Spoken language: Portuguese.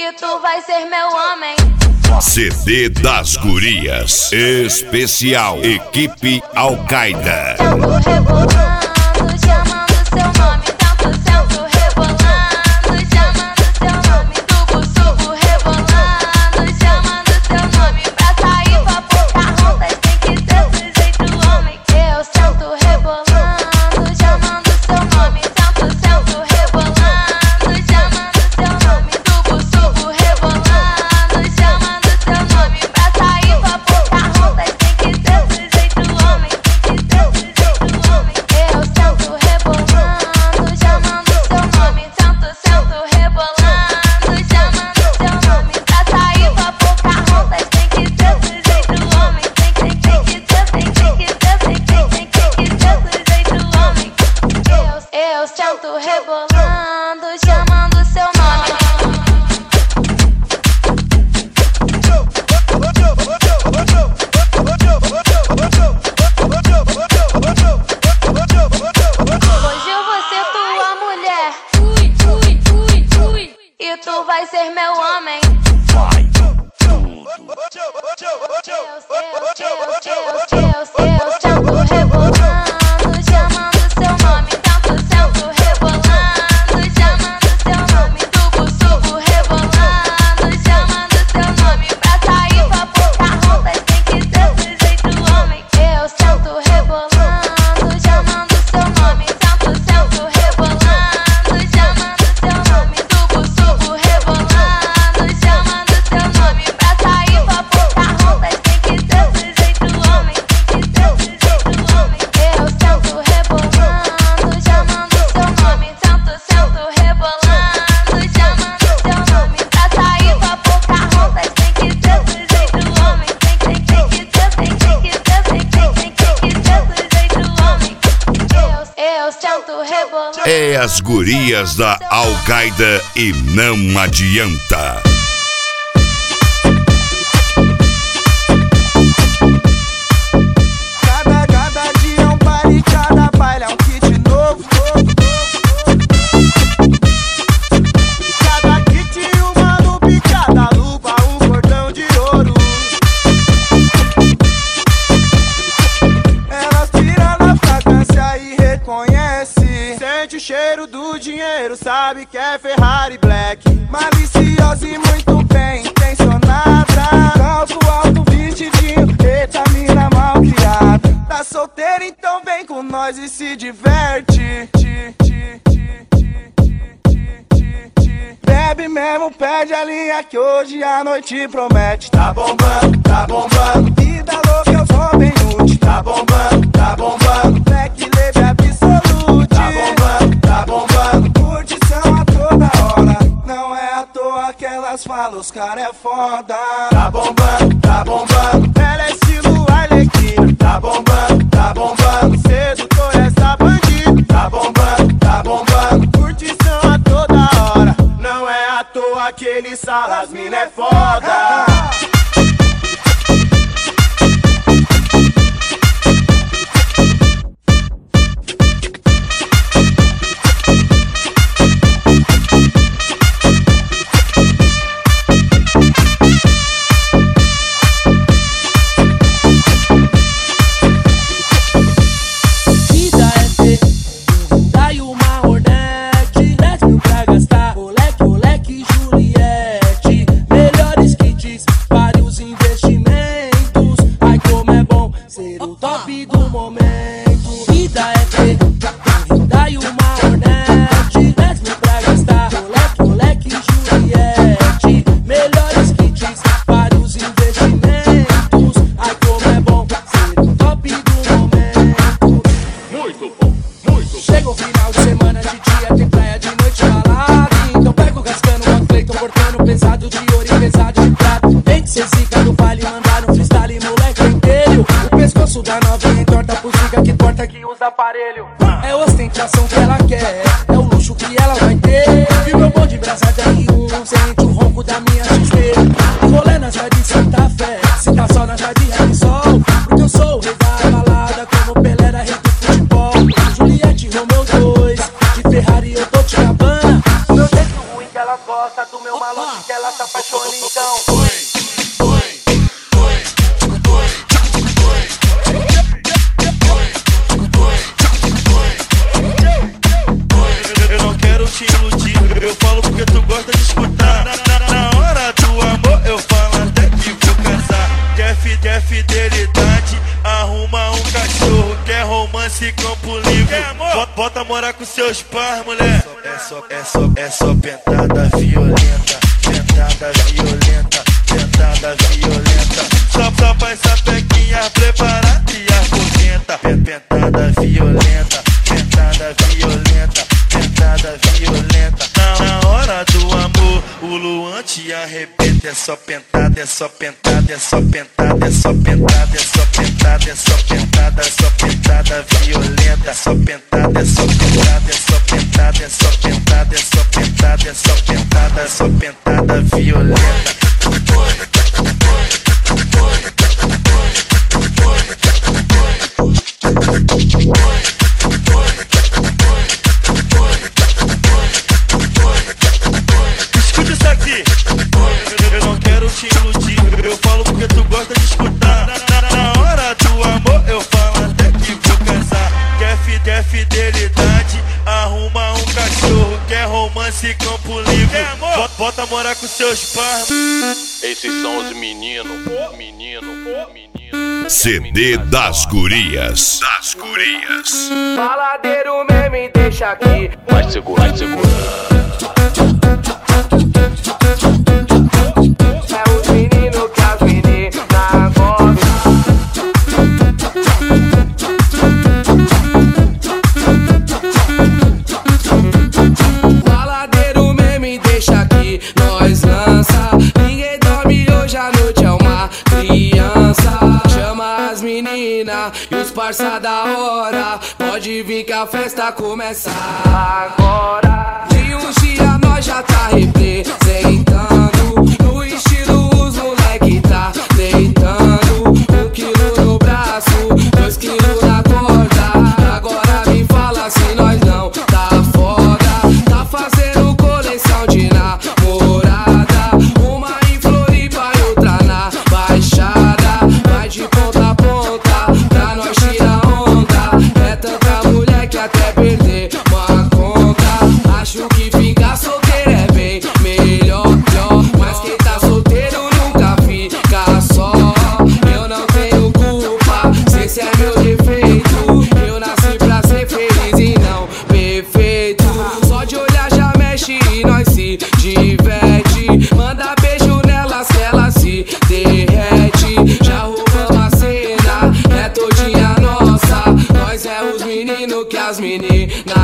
E tu vai ser meu homem. CD das Gurias, especial Equipe Al-Qaeda. Tanto rebolando, chamando seu nome. Tanto centro rebolando, chamando seu nome. Tubo, subo, rebolando, chamando seu nome. Pra sair pra Pocahontas tem que ser sujeito homem. Eu sento rebolando, chamando seu nome. Tanto centro rebolando, chamando seu nome. Tubo, subo, rebolando, chamando seu nome. Pra sair pra Pocahontas tem que ser sujeito homem. Tem que ser sujeito homem. Eu sento rebolando, chamando seu nome. Tanto sento rebolando, chamando seu nome. Pra sair pra Pocahontas tem que ser sujeito homem. Tem que ser sujeito homem. Eu sento rebolando, chamando seu nome. Hoje eu vou ser tua mulher. E tu vai ser meu homem. Eu sento rebolando, chamando seu nome. Tanto sento rebolando, chamando seu nome. Tubo, subo, rebolando, chamando seu nome. Pra sair pra Pocahontas tem que ser sujeito homem. Eu sento rebolando, chamando seu nome. Tanto sento rebolando, chamando seu nome. Tubo, subo, rebolando, chamando seu nome. Pra sair pra Pocahontas tem que ser sujeito homem. Tem que ser sujeito homem. Eu sento rebolando, chamando seu nome. Tanto sento rebolando, chamando seu nome. Pra sair pra Pocahontas tem que ser sujeito homem. Tem que ser sujeito homem. Eu sento rebolando. É as gurias da Al-Qaeda e não adianta. Cada dia é um baile, cada baile é um kit novo. Cada kit uma lupa, cada lupa um cordão de ouro. Elas tiram na fragrância e reconhece. Sente o cheiro do dinheiro, sabe que é Ferrari Black. Maliciosa e muito bem intencionada. Calço alto, vestidinho, eita mina mal criada. Tá solteira, então vem com nós e se diverte. Bebe mesmo, pede a linha que hoje a noite promete. Tá bombando, vida louca, eu sou bem útil. Tá bombando, Black Label absolute. Tá bombando, curtição a toda hora. Não é à toa que elas falam, os cara é foda. Tá bombando, ela é estilo Arlequina. Tá bombando, sedutor essa bandida. Tá bombando, curtição a toda hora. Não é à toa que eles falam, as mina é foda. Aparelho. É ostentação que ela quer, é o luxo que ela vai ter. E meu bom de brasa R1, sente o ronco da minha XP. Rolê na cidade de Santa Fé, se tá só na cidade de Sol. Porque eu sou o rei da balada, como Pelé era rei do futebol. Juliette, Romeu 2, de Ferrari eu tô te acabando. O meu jeito ruim que ela gosta, do meu malote que ela se apaixone então. Eu não quero te iludir, eu falo porque tu gosta de escutar. Na hora do amor eu falo até que vou casar. Quer fidelidade, arruma um cachorro. Quer romance, campo livre, bota morar com seus pais, mulher. É só pentada violenta, pentada violenta, pentada violenta. Só pra essa pequinha preparada e argogenta. Pentada violenta, pentada violenta, pentada violenta. Na hora do amor, o Luan te arrebenta. É só pentada, é só pentada, é só pentada, é só pentada, é só pentada, é só pentada, é só pentada violenta. É só pentada, é só pentada, é só pentada, é só pentada, é só pentada, é só pentada, é só pentada violenta. Escuta isso aqui. Eu não quero te iludir, eu falo porque tu gosta de escutar. Na hora do amor eu falo até que vou casar. Quer fidelidade, arruma um cachorro. Quer romance, campo livre, bota morar com seus pais. Esses são os meninos. CD das Gurias. Baladeiro mesmo e deixa aqui. Vai segurando. É os meninos que as meninas gostam. Baladeiro mesmo e deixa aqui. Nós lança. Ninguém dorme hoje, a noite é uma criança. Chama as meninas e os parça da hora. Pode vir que a festa começa agora. De uns dias nós já tá representando. No estilo os moleque tá deitando. 1 quilo no braço, 2 quilos na corda. Agora me fala se nós não tá foda. Tá fazendo coleção de namorada. Uma em Floripa e outra na Baixada. Vai de ponta a ponta pra nós tirar onda. É tanta mulher que até perder uma conta. Acho que ficar solteiro é bem melhor. Mas quem tá solteiro nunca fica só. Eu não tenho culpa, se esse é meu defeito. Eu nasci pra ser feliz e não perfeito. Só de olhar já mexe e nós se diverte. Manda beijo nelas que ela se derrete. Já roubamos a cena, é todinha nossa. Nós é os meninos que as meninas